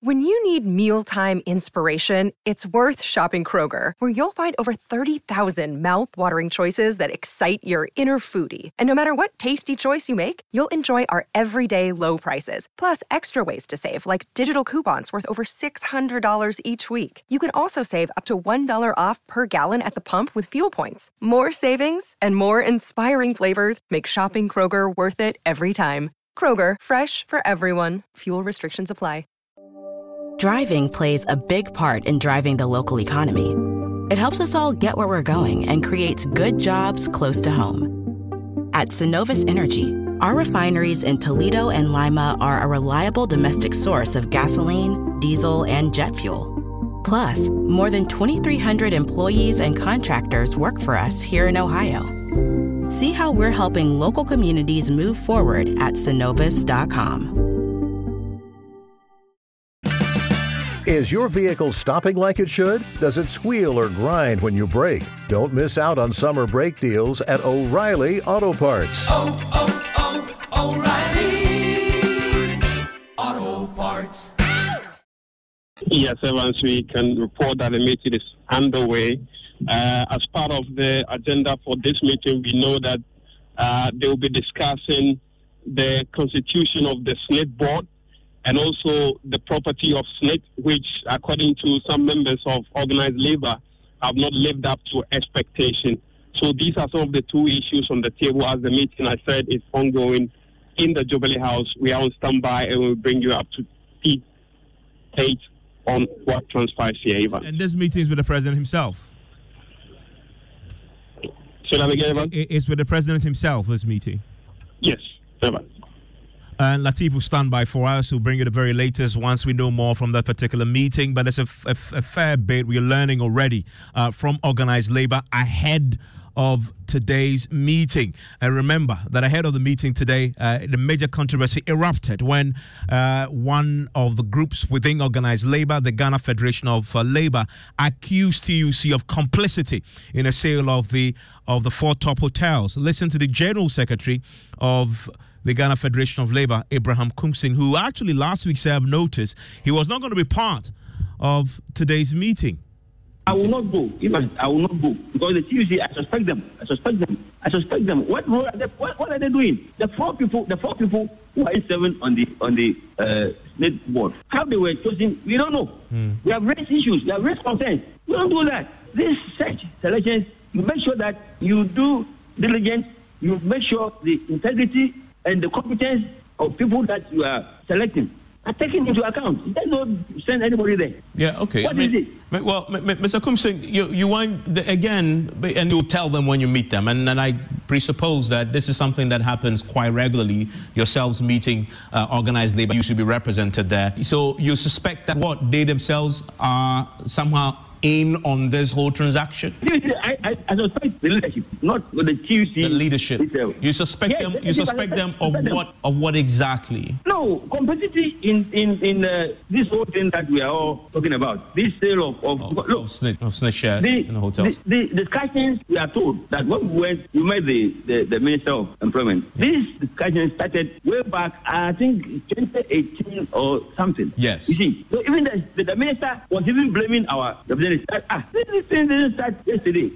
When you need mealtime inspiration, it's worth shopping Kroger, where you'll find over 30,000 mouth-watering choices that excite your inner foodie. And no matter what tasty choice you make, you'll enjoy our everyday low prices, plus extra ways to save, like digital coupons worth over $600 each week. You can also save up to $1 off per gallon at the pump with fuel points. More savings and more inspiring flavors make shopping Kroger worth it every time. Kroger, fresh for everyone. Fuel restrictions apply. Driving plays a big part in driving the local economy. It helps us all get where we're going and creates good jobs close to home. At Synovus Energy, our refineries in Toledo and Lima are a reliable domestic source of gasoline, diesel, and jet fuel. Plus, more than 2,300 employees and contractors work for us here in Ohio. See how we're helping local communities move forward at Synovus.com. Is your vehicle stopping like it should? Does it squeal or grind when you brake? Don't miss out on summer brake deals at O'Reilly Auto Parts. O'Reilly Auto Parts. Yes, Evans, we can report that the meeting is underway. As part of the agenda for this meeting, we know that they will be discussing the constitution of the SNIT board and also the property of SNIT, which, according to some members of organized labor, have not lived up to expectation. So these are some of the two issues on the table as the meeting, I said, is ongoing in the Jubilee House. We are on standby and we'll bring you up to date on what transpires here, Ivan. And this meeting is with the president himself. Say that again, Ivan? It's with the president himself, this meeting. Yes, Ivan. And Latif will stand by for us. We'll bring you the very latest once we know more from that particular meeting. But there's a fair bit we're learning already from organized labor ahead of today's meeting. And remember that ahead of the meeting today, the major controversy erupted when one of the groups within organized labor, the Ghana Federation of Labor, accused TUC of complicity in a sale of the four top hotels. Listen to the General Secretary of the Ghana Federation of Labor, Abraham Kumsing, who actually last week served notice he was not going to be part of today's meeting. I will not go. I will not go because the TUC, I suspect them. What are they doing? The four people who are serving on the SNIT board, how they were chosen, we don't know. We have raised issues. We have raised concerns. We don't do that. These such selections, you make sure that you do diligence. You make sure the integrity and the competence of people that you are selecting are taken into account. They don't send anybody there. Yeah, okay. What is it? Well, Mr. Kumsing, you want, again, and you'll tell them when you meet them, and I presuppose that this is something that happens quite regularly, yourselves meeting organized labor, you should be represented there. So you suspect that they themselves are somehow in on this whole transaction? I suspect the leadership, not with the TUC. The leadership. Itself. You suspect them. You suspect them of what? Of what exactly? No, complicity in this whole thing that we are all talking about. This sale of SNIT shares in the hotels. The discussions, we are told that when we met the Minister of Employment, this discussion started way back, I think 2018 or something. Yes. You see, so even the minister was even blaming our representative. This thing didn't start yesterday.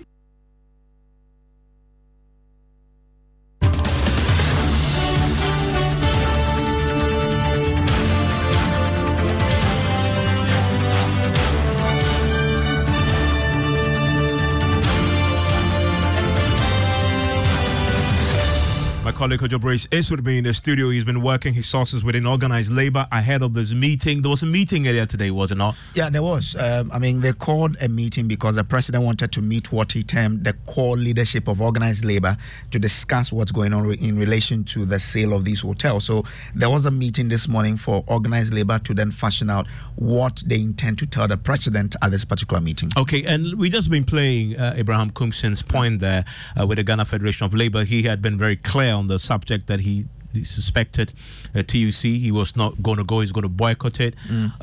My colleague Kojo Brace is with me in the studio. He's been working his sources within organized labor ahead of this meeting. There was a meeting earlier today, was it not? Yeah, there was. They called a meeting because the president wanted to meet what he termed the core leadership of organized labor to discuss what's going on in relation to the sale of these hotels. So there was a meeting this morning for organized labor to then fashion out what they intend to tell the president at this particular meeting. Okay, and we just been playing Abraham Kumsing's point there with the Ghana Federation of Labor. He had been very clear on the subject that he suspected TUC. He was not going to go. He's going to boycott it.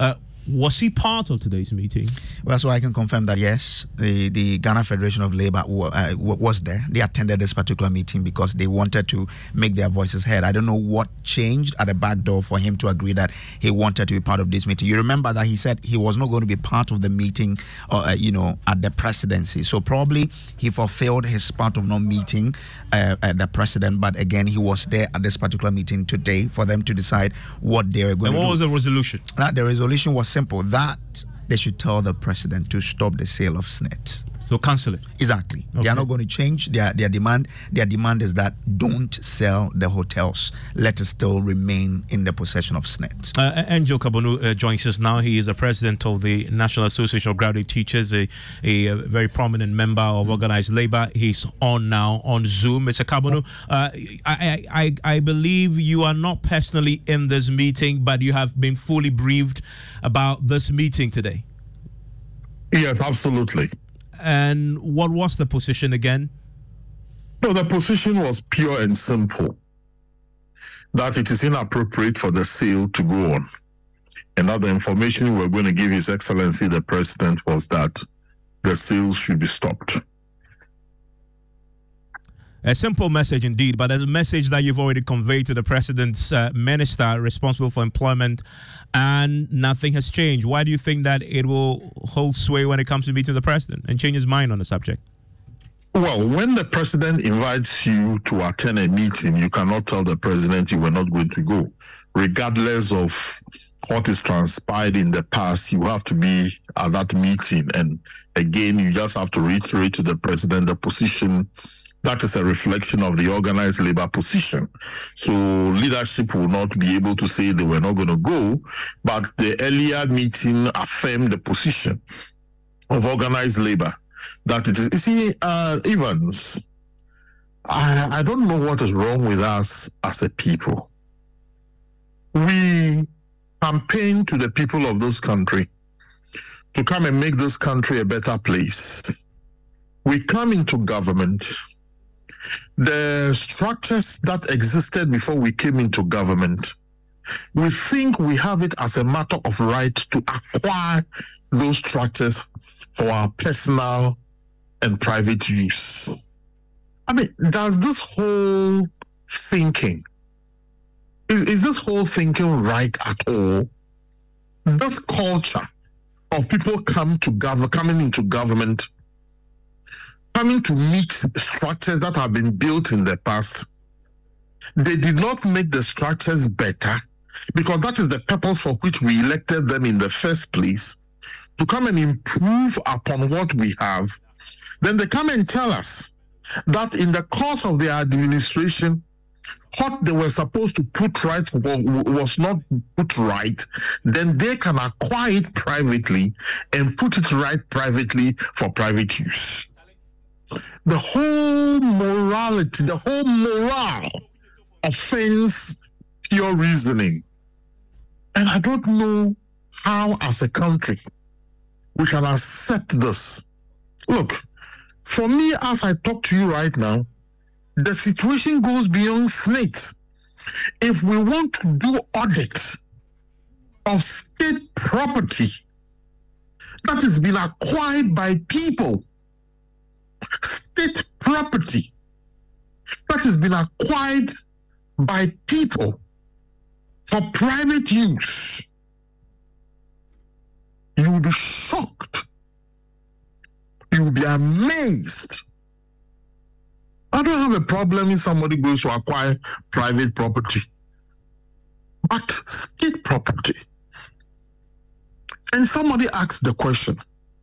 Was he part of today's meeting? Well, so I can confirm that yes, the Ghana Federation of Labour was there. They attended this particular meeting because they wanted to make their voices heard. I don't know what changed at the back door for him to agree that he wanted to be part of this meeting. You remember that he said he was not going to be part of the meeting, at the presidency. So probably he fulfilled his part of not meeting the president. But again, he was there at this particular meeting today for them to decide what they were going to do. And what was the resolution? The resolution was simple, that they should tell the president to stop the sale of SSNIT. So cancel it. Exactly. Okay. They are not going to change their demand. Their demand is that don't sell the hotels. Let it still remain in the possession of SSNIT. Angel Kabonu joins us now. He is the president of the National Association of Graduate Teachers, a very prominent member of organized labor. He's on now on Zoom. Mr. Kabonu, I believe you are not personally in this meeting, but you have been fully briefed about this meeting today. Yes, absolutely. And what was the position again? No, the position was pure and simple. That it is inappropriate for the sale to go on. And that the information we were going to give His Excellency the President was that the sales should be stopped. A simple message indeed, but a message that you've already conveyed to the President's minister responsible for employment, and nothing has changed. Why do you think that it will hold sway when it comes to meeting the President and change his mind on the subject? Well, when the President invites you to attend a meeting, you cannot tell the President you were not going to go. Regardless of what is transpired in the past, you have to be at that meeting. And again, you just have to reiterate to the President the position. That is a reflection of the organized labor position. So leadership will not be able to say they were not going to go, but the earlier meeting affirmed the position of organized labor. That it is, you see, Evans, I don't know what is wrong with us as a people. We campaign to the people of this country to come and make this country a better place. We come into government. The structures that existed before we came into government, we think we have it as a matter of right to acquire those structures for our personal and private use. I mean, does this whole thinking, is this whole thinking right at all? This culture of people coming into government, coming to meet structures that have been built in the past, they did not make the structures better, because that is the purpose for which we elected them in the first place, to come and improve upon what we have. Then they come and tell us that in the course of their administration, what they were supposed to put right was not put right. Then they can acquire it privately and put it right privately for private use. The whole morality, the whole morale offends pure reasoning. And I don't know how, as a country, we can accept this. Look, for me, as I talk to you right now, the situation goes beyond SSNIT. If we want to do audit of state property that has been acquired by people, state property that has been acquired by people for private use, you will be shocked. You will be amazed. I don't have a problem if somebody goes to acquire private property, but state property. And somebody asks the question,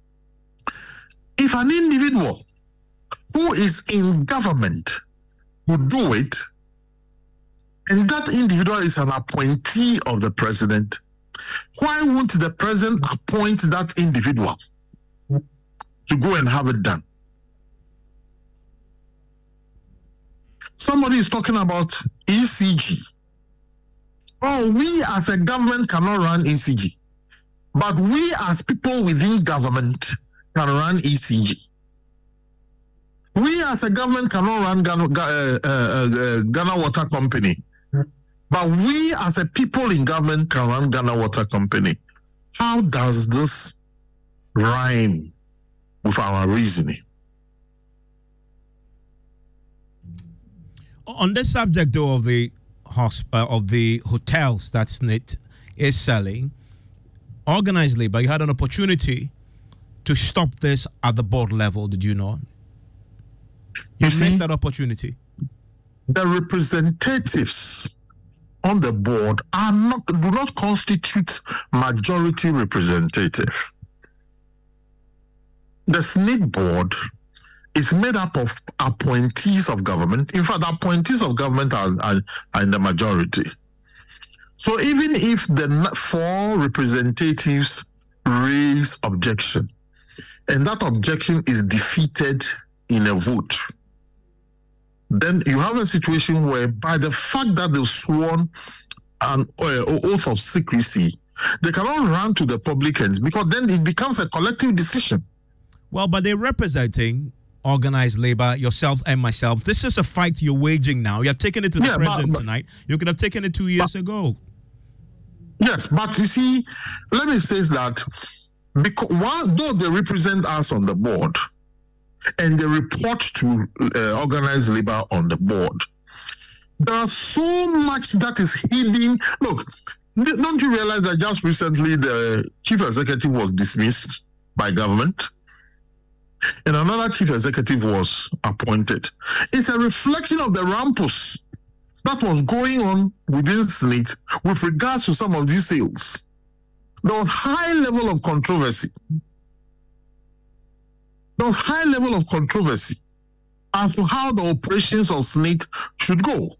if an individual who is in government would do it, and that individual is an appointee of the president, why won't the president appoint that individual to go and have it done? Somebody is talking about ECG. Oh, we as a government cannot run ECG, but we as people within government can run ECG. We as a government cannot run Ghana Water Company, but we as a people in government can run Ghana Water Company. How does this rhyme with our reasoning? On the subject, though, of the hotels that SSNIT is selling, organized labor, you had an opportunity to stop this at the board level, did you not? You missed that opportunity. The representatives on the board do not constitute majority representative. The SSNIT board is made up of appointees of government. In fact, appointees of government are in the majority. So even if the 4 representatives raise objection, and that objection is defeated in a vote, then you have a situation where, by the fact that they've sworn an oath of secrecy, they cannot run to the publicans, because then it becomes a collective decision. Well, but they're representing organized labor, yourself and myself. This is a fight you're waging now. You're taking it to the president tonight. You could have taken it 2 years ago. Yes, but you see, let me say that because though they represent us on the board, and they report to organized labor on the board, there are so much that is hidden. Look, don't you realize that just recently the chief executive was dismissed by government and another chief executive was appointed? It's a reflection of the rumpus that was going on within SSNIT with regards to some of these sales. There was high level of controversy. There was high level of controversy as to how the operations of SSNIT should go.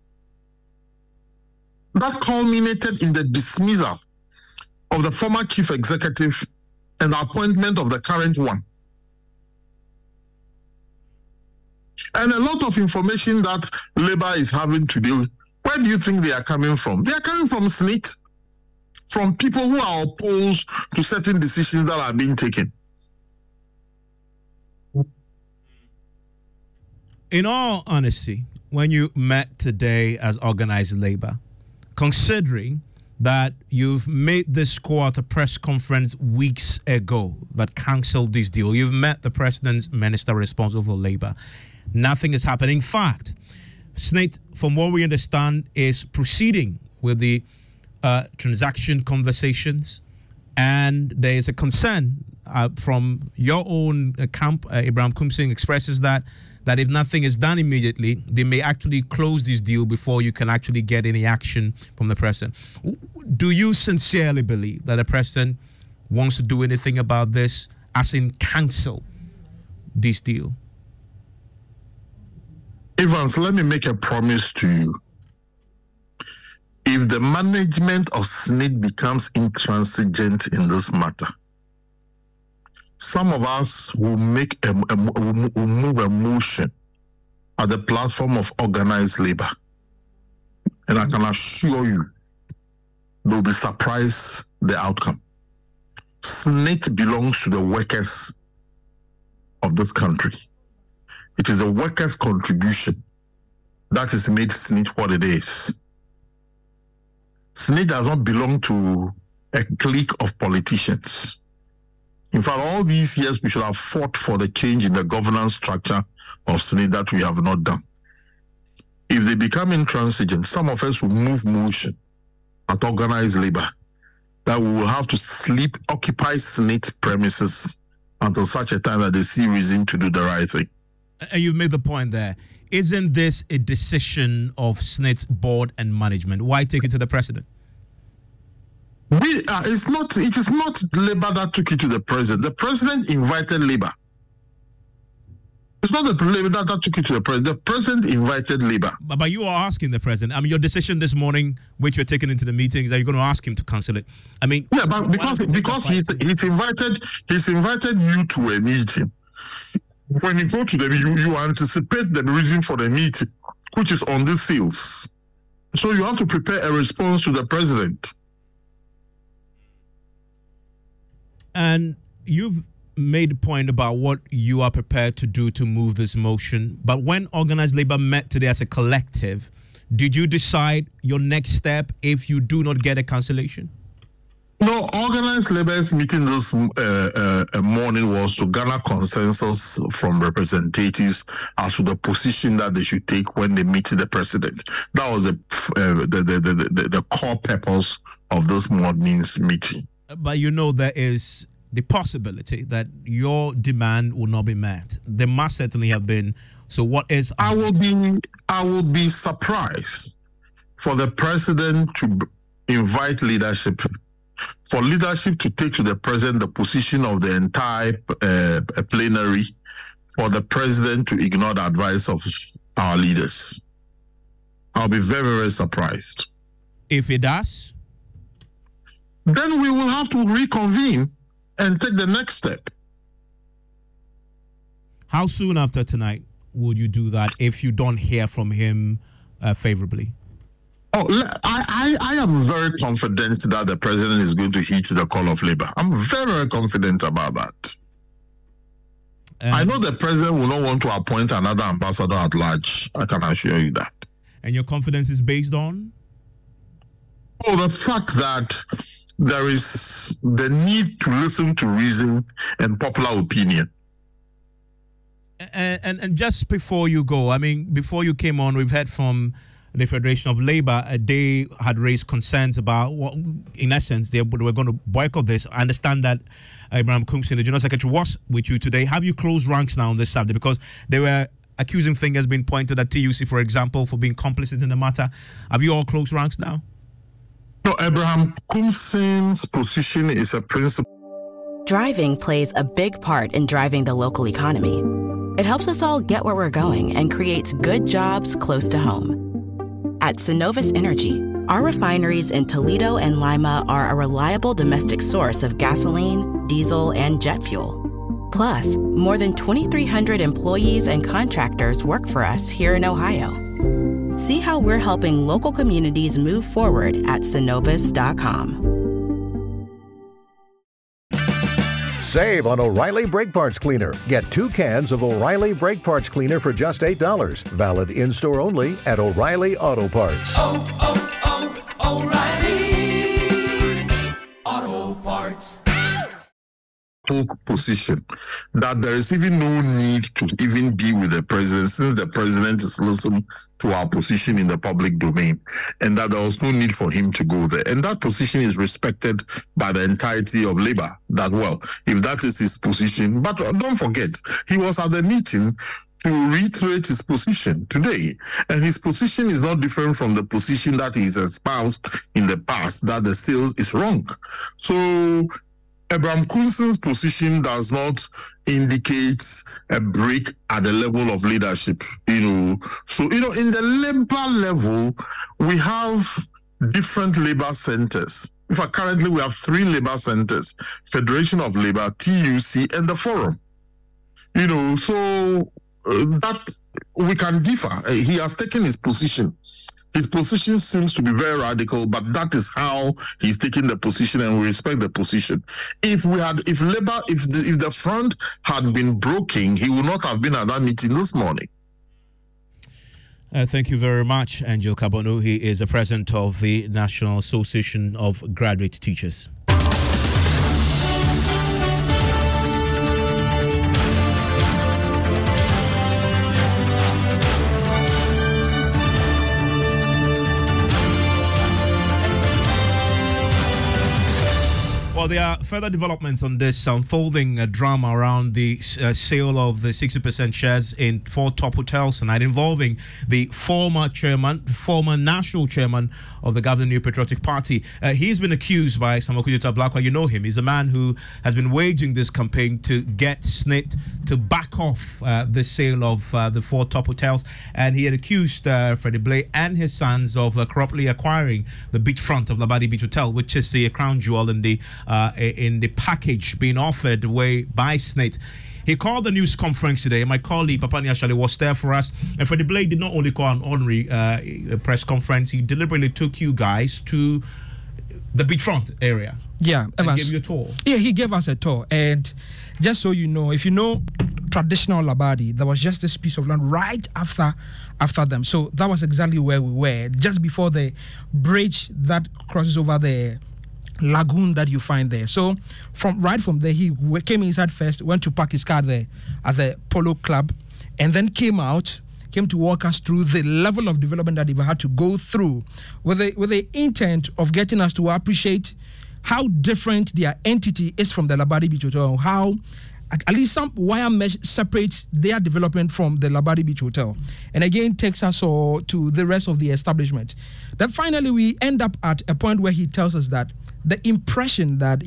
That culminated in the dismissal of the former chief executive and the appointment of the current one. And a lot of information that Labour is having today, where do you think they are coming from? They are coming from SSNIT, from people who are opposed to certain decisions that are being taken. In all honesty, when you met today as organized labor, considering that you've made this call at a press conference weeks ago that cancelled this deal, you've met the president's minister responsible for labor, nothing is happening. In fact, SSNIT, from what we understand, is proceeding with the transaction conversations, and there is a concern from your own camp. Abraham Kumsing expresses that if nothing is done immediately, they may actually close this deal before you can actually get any action from the president. Do you sincerely believe that the president wants to do anything about this, as in cancel this deal? Evans, let me make a promise to you. If the management of SSNIT becomes intransigent in this matter, some of us will will move a motion at the platform of organized labor. And I can assure you, they'll be surprised the outcome. SSNIT belongs to the workers of this country. It is a workers' contribution that has made SSNIT what it is. SSNIT does not belong to a clique of politicians. In fact, all these years we should have fought for the change in the governance structure of SSNIT that we have not done. If they become intransigent, some of us will move motion at organized labor that we will have to occupy SSNIT premises until such a time that they see reason to do the right thing. And you've made the point there. Isn't this a decision of SSNIT's board and management? Why take it to the president? It is not Labour that took it to the president. The president invited Labour. It's not the Labour that took it to the president. The president invited Labour. But you are asking the president. I mean, your decision this morning, which you're taking into the meetings, are you going to ask him to cancel it? I mean, yeah, but because he's invited you to a meeting. When you go to them, you anticipate the reason for the meeting, which is on the sales. So you have to prepare a response to the president. And you've made a point about what you are prepared to do to move this motion. But when organized labor met today as a collective, did you decide your next step if you do not get a cancellation? No, organized labor's meeting this morning was to garner consensus from representatives as to the position that they should take when they meet the president. That was the core purpose of this morning's meeting. But there is the possibility that your demand will not be met. There must certainly have been. So what is? I will be surprised for the president to invite leadership, for leadership to take to the president the position of the entire plenary, for the president to ignore the advice of our leaders. I'll be very, very surprised. If it does? Then we will have to reconvene and take the next step. How soon after tonight would you do that if you don't hear from him favorably? I am very confident that the president is going to heed to the call of labor. I'm very, very confident about that. I know the president will not want to appoint another ambassador at large. I can assure you that. And your confidence is based on? The fact that there is the need to listen to reason and popular opinion. And just before you go, before you came on, we've heard from the Federation of Labour. They had raised concerns about what, in essence, they were going to boycott this. I understand that Abraham Coomson, the General Secretary, was with you today. Have you closed ranks now on this subject? Because they were accusing fingers being pointed at TUC, for example, for being complicit in the matter. Have you all closed ranks now? No, Abraham Coomson's position is a principle. Driving plays a big part in driving the local economy. It helps us all get where we're going and creates good jobs close to home. At Synovus Energy, our refineries in Toledo and Lima are a reliable domestic source of gasoline, diesel, and jet fuel. Plus, more than 2,300 employees and contractors work for us here in Ohio. See how we're helping local communities move forward at Synovus.com. Save on O'Reilly Brake Parts Cleaner. Get 2 cans of O'Reilly Brake Parts Cleaner for just $8. Valid in-store only at O'Reilly Auto Parts. O'Reilly Auto Parts. Position that there is even no need to even be with the president, since the president is listening to our position in the public domain, and that there was no need for him to go there. And that position is respected by the entirety of Labour. That, well, if that is his position, but don't forget, he was at the meeting to reiterate his position today. And his position is not different from the position that he's espoused in the past, that the sales is wrong. So Abraham Coomson's position does not indicate a break at the level of leadership, So, in the labor level, we have different labor centers. In fact, currently we have 3 labor centers: Federation of Labour, TUC, and the Forum. So that we can differ. He has taken his position. His position seems to be very radical, but that is how he's taking the position, and we respect the position. If the front had been broken, he would not have been at that meeting this morning. Thank you very much, Angel Kabonu. He is the president of the National Association of Graduate Teachers. Well, there are further developments on this unfolding drama around the sale of the 60% shares in 4 top hotels tonight, involving the former national chairman of the governing New Patriotic Party. He's been accused by Samuel Kudiata Blakwa. You know him. He's a man who has been waging this campaign to get SSNIT to back off the sale of the 4 top hotels. And he had accused Freddie Blay and his sons of corruptly acquiring the beachfront of Labadi Beach Hotel, which is the crown jewel in the package being offered away by SSNIT. He called the news conference today. My colleague, Papani Ashale, was there for us. And Freddie Blay did not only call an ordinary press conference, he deliberately took you guys to the beachfront area. Yeah, Evans. He gave you a tour. Yeah, he gave us a tour. And just so you know, if you know traditional Labadi, there was just this piece of land right after them. So that was exactly where we were, just before the bridge that crosses over the lagoon that you find there. So right from there, he came inside first, went to park his car there at the Polo Club, and then came to walk us through the level of development that they've had to go through with the intent of getting us to appreciate how different their entity is from the Labadi Beach Hotel, how at least some wire mesh separates their development from the Labadi Beach Hotel, and again takes us all to the rest of the establishment. Then finally we end up at a point where he tells us that the impression that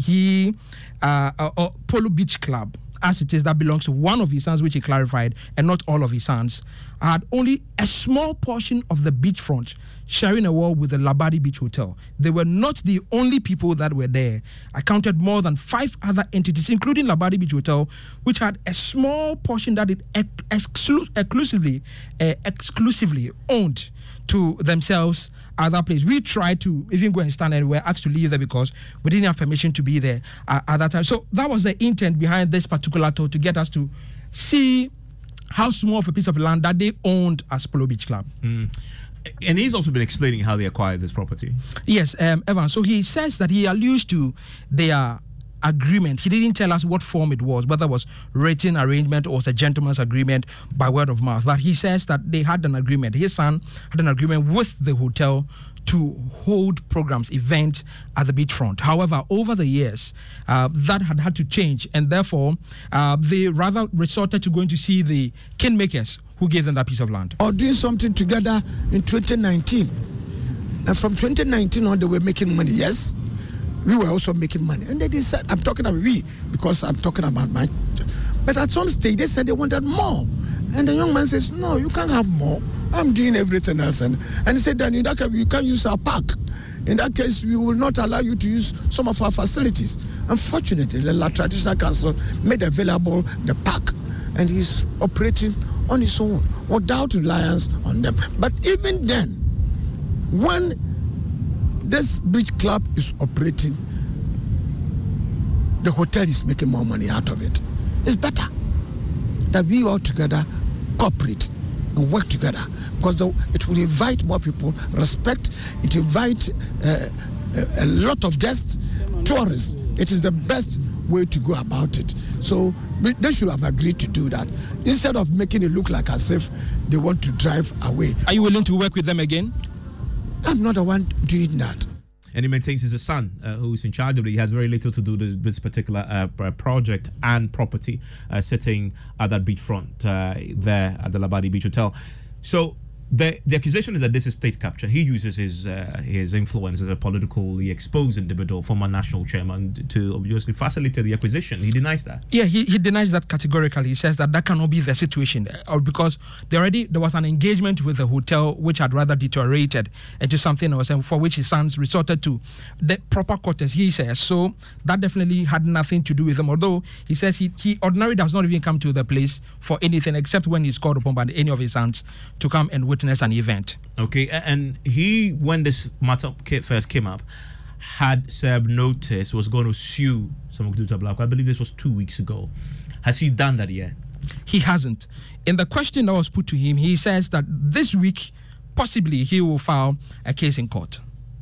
Polo Beach Club, as it is, that belongs to one of his sons, which he clarified, and not all of his sons, had only a small portion of the beachfront sharing a wall with the Labadi Beach Hotel. They were not the only people that were there. I counted more than 5 other entities, including Labadi Beach Hotel, which had a small portion that it exclusively owned to themselves at that place. We tried to even go and stand, and we were asked to leave there because we didn't have permission to be there at that time. So that was the intent behind this particular tour, to get us to see how small of a piece of land that they owned as Polo Beach Club. And he's also been explaining how they acquired this property. Yes, Evan. So he says that he alludes to their agreement. He didn't tell us what form it was, whether it was written arrangement or was a gentleman's agreement by word of mouth. But he says that they had an agreement. His son had an agreement with the hotel to hold programs, events at the beachfront. However, over the years, that had to change, and therefore they rather resorted to going to see the kingmakers who gave them that piece of land. Or doing something together in 2019. And from 2019 on, they were making money, yes. We were also making money. And they said, I'm talking about we, because I'm talking about my... But at some stage, they said they wanted more. And the young man says, no, you can't have more. I'm doing everything else. And he said, then in that case, you can't use our park. In that case, we will not allow you to use some of our facilities. Unfortunately, the La Traditional Council made available the park, and he's operating on his own without reliance on them. But even then, when this beach club is operating, the hotel is making more money out of it. It's better that we all together cooperate and work together, because it will invite more people, respect, it invite a lot of guests, tourists. It is the best way to go about it. So they should have agreed to do that, instead of making it look like as if they want to drive away. Are you willing to work with them again? I'm not the one doing that. And he maintains it's his son who's in charge of it. He has very little to do with this particular project and property sitting at that beachfront there at the Labadi Beach Hotel. So the accusation is that this is state capture. He uses his influence as a politically exposed individual, former national chairman, to obviously facilitate the acquisition. He denies that. Yeah, he denies that categorically. He says that cannot be the situation, or because there was an engagement with the hotel which had rather deteriorated into something else, and for which his sons resorted to the proper quarters, he says. So that definitely had nothing to do with him, although he says he ordinarily does not even come to the place for anything except when he's called upon by any of his sons to come and witness an event. Okay, and he, when this matter first came up, had served notice, was going to sue Samokudu Tablako. I believe this was 2 weeks ago. Has he done that yet? He hasn't. In the question that was put to him, he says that this week, possibly, he will file a case in court.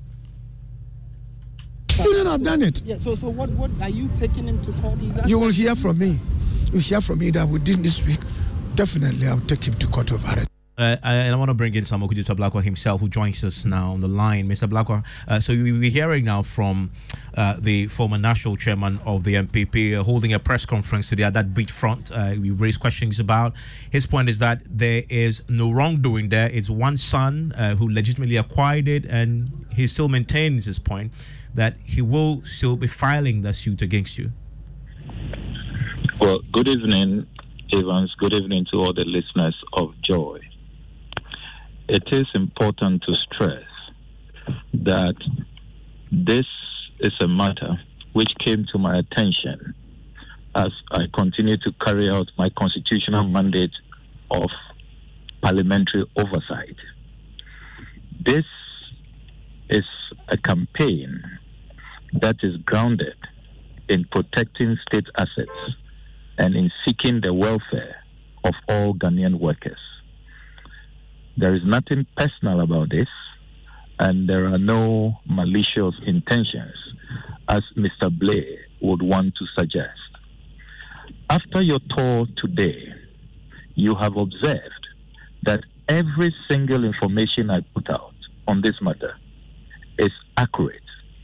Shouldn't have done it. Yeah. So what are you taking him to court? You will hear from me. You hear from me that within this week, definitely I'll take him to court over it. I want to bring in Samokudu Tablako himself, who joins us now on the line. Mr. Blakwa, so you'll be hearing now from the former national chairman of the MPP holding a press conference today at that beachfront. We raised questions about. His point is that there is no wrongdoing there. It's one son who legitimately acquired it, and he still maintains his point that he will still be filing the suit against you. Well, good evening, Evans. Good evening to all the listeners of Joy. It is important to stress that this is a matter which came to my attention as I continue to carry out my constitutional mandate of parliamentary oversight. This is a campaign that is grounded in protecting state assets and in seeking the welfare of all Ghanaian workers. There is nothing personal about this. and there are no malicious intentions, as Mr. Blay would want to suggest. After your tour today, you have observed that every single information I put out on this matter is accurate.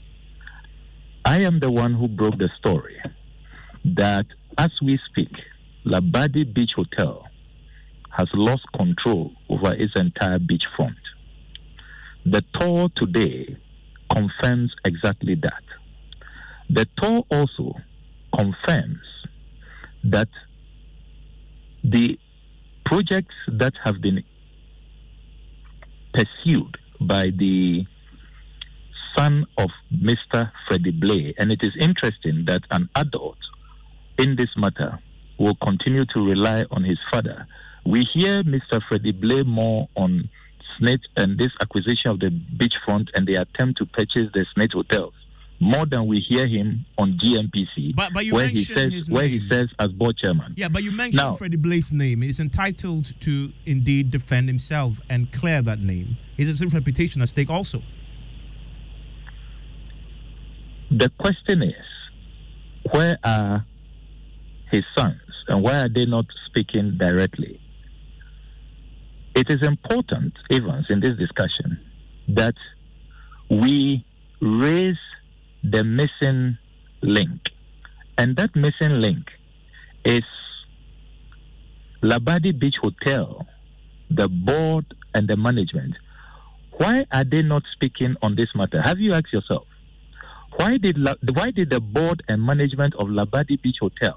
I am the one who broke the story that as we speak, Labadi Beach Hotel has lost control over its entire beachfront. The tour today confirms exactly that. The tour also confirms that the projects that have been pursued by the son of Mr. Freddie Blay, and it is interesting that an adult in this matter will continue to rely on his father. We hear Mr. Freddie Blay more on SSNIT and this acquisition of the beachfront and the attempt to purchase the SSNIT hotels more than we hear him on GMPC, but where he says as board chairman. Yeah, but you mentioned Freddie Blay's name. He's entitled to indeed defend himself and clear that name. His reputation at stake also. The question is, where are his sons and why are they not speaking directly? It is important, Evans, in this discussion that we raise the missing link. And that missing link is Labadi Beach Hotel, the board and the management. Why are they not speaking on this matter? Have you asked yourself? Why did the board and management of Labadi Beach Hotel,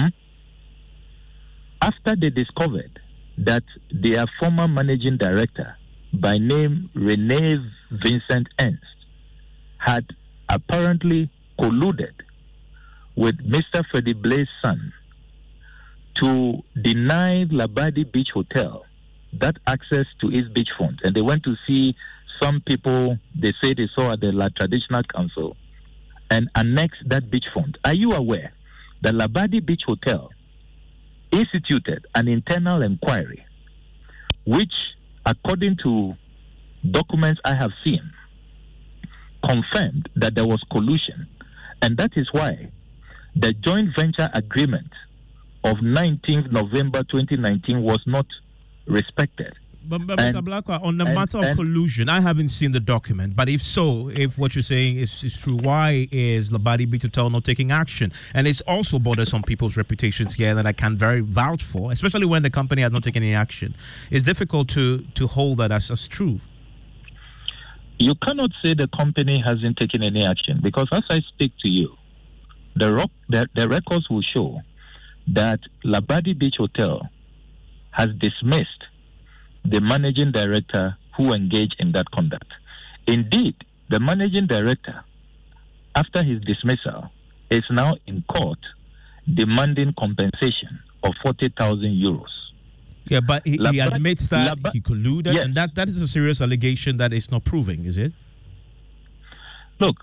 after they discovered that their former managing director by name Rene Vincent Ernst had apparently colluded with Mr. Freddie Blay's son to deny Labadi Beach Hotel that access to its beachfront, and they went to see some people they say they saw at the La Traditional Council and annex that beachfront? Are you aware that Labadi Beach Hotel instituted an internal inquiry which, according to documents I have seen, confirmed that there was collusion, and that is why the joint venture agreement of 19th November 2019 was not respected. But Mr. Blackwell, on the matter of collusion, I haven't seen the document. But if so, if what you're saying is true, why is Labadi Beach Hotel not taking action? And it's also bothered some people's reputations here that I can very vouch for, especially when the company has not taken any action. It's difficult to hold that as true. You cannot say the company hasn't taken any action because as I speak to you, the records will show that Labadi Beach Hotel has dismissed the managing director who engaged in that conduct. Indeed, the managing director, after his dismissal, is now in court demanding compensation of 40,000 euros. Yeah, but he admits that he colluded, yes. And that is a serious allegation that is not proving, is it? Look,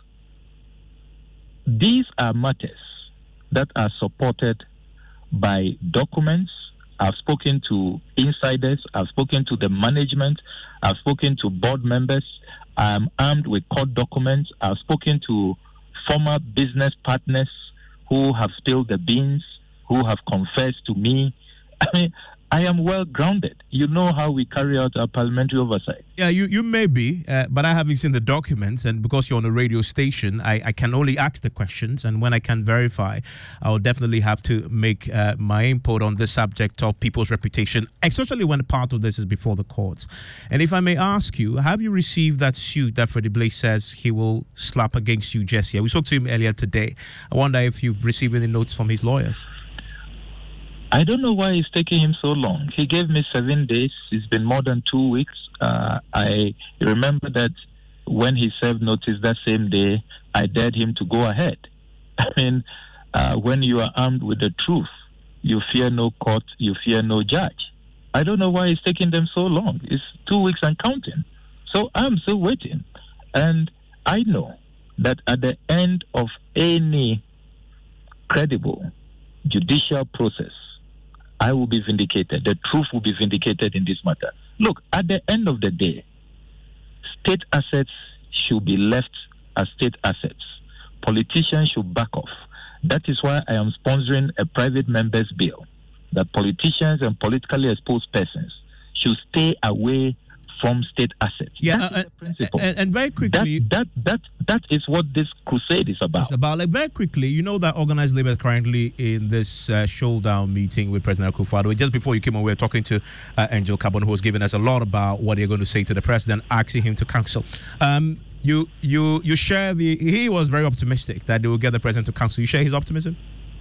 these are matters that are supported by documents. I've spoken to insiders, I've spoken to the management, I've spoken to board members, I'm armed with court documents, I've spoken to former business partners who have spilled the beans, who have confessed to me. I mean, I am well grounded. You know how we carry out our parliamentary oversight. Yeah, you may be, but I haven't seen the documents, and because you're on a radio station, I can only ask the questions, and when I can verify, I'll definitely have to make my input on this subject of people's reputation, especially when part of this is before the courts. And if I may ask you, have you received that suit that Freddie Blay says he will slap against you just here? We spoke to him earlier today. I wonder if you've received any notes from his lawyers. I don't know why it's taking him so long. He gave me 7 days. It's been more than 2 weeks. I remember that when he served notice that same day, I dared him to go ahead. I mean, when you are armed with the truth, you fear no court, you fear no judge. I don't know why it's taking them so long. It's 2 weeks and counting. So I'm still waiting. And I know that at the end of any credible judicial process, I will be vindicated. The truth will be vindicated in this matter. Look, at the end of the day, State assets should be left as state assets. Politicians should back off. That is why I am sponsoring a private members bill that politicians and politically exposed persons should stay away from state assets. Yeah, and very quickly, that is what this crusade is about. It's about, like, very quickly, you know that Organized Labour is currently in this showdown meeting with President Akufo-Addo. Just before you came on, we were talking to Angel Carbon, who was giving us a lot about what they're going to say to the president, asking him to counsel. You share he was very optimistic that they will get the president to counsel. You share his optimism?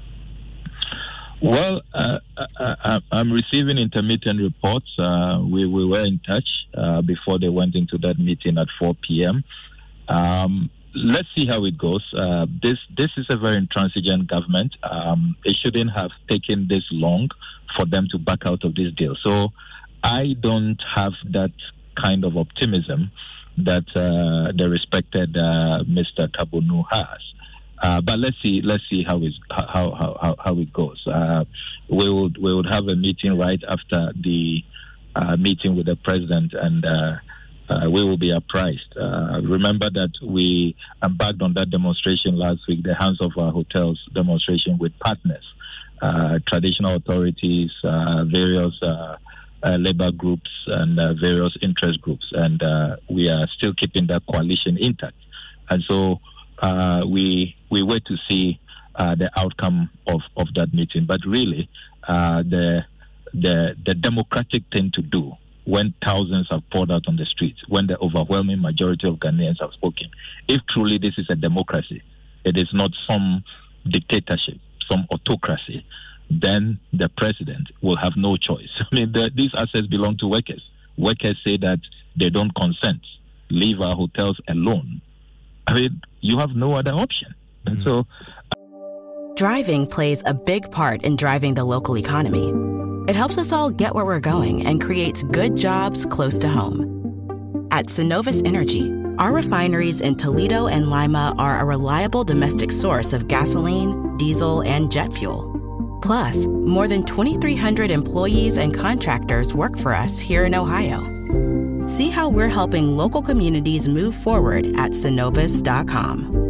Well, I'm receiving intermittent reports. We were in touch before they went into that meeting at 4 p.m. Let's see how it goes. This is a very intransigent government. It shouldn't have taken this long for them to back out of this deal. So I don't have that kind of optimism that the respected Mr. Kabonu has. But let's see how it goes. We would have a meeting right after the meeting with the president, and we will be apprised. Remember that we embarked on that demonstration last week, the Hands of Our Hotels demonstration, with partners, traditional authorities, various labor groups, and various interest groups, and we are still keeping that coalition intact. And so we wait to see the outcome of that meeting. But really, the democratic thing to do when thousands have poured out on the streets, when the overwhelming majority of Ghanaians have spoken, if truly this is a democracy, it is not some dictatorship, some autocracy, then the president will have no choice. I mean, these assets belong to workers. Workers say that they don't consent, leave our hotels alone. I mean, you have no other option. And so driving plays a big part in driving the local economy. It helps us all get where we're going and creates good jobs close to home. At Synovus Energy, our refineries in Toledo and Lima are a reliable domestic source of gasoline, diesel, and jet fuel. Plus, more than 2,300 employees and contractors work for us here in Ohio. See how we're helping local communities move forward at Synovus.com.